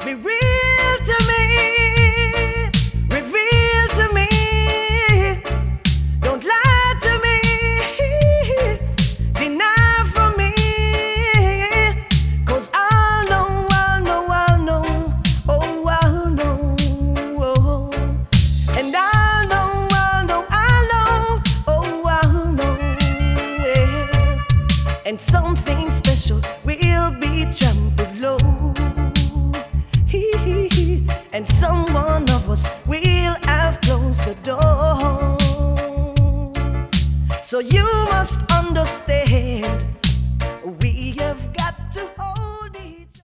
Be real to me, reveal to me. Don't lie to me, deny from me. 'Cause I'll know, I'll know, I'll know, oh, I'll know, oh. And I'll know, I'll know, I'll know, oh, I'll know, yeah. And something special will be trampled low. And someone of us will have closed the door. So you must understand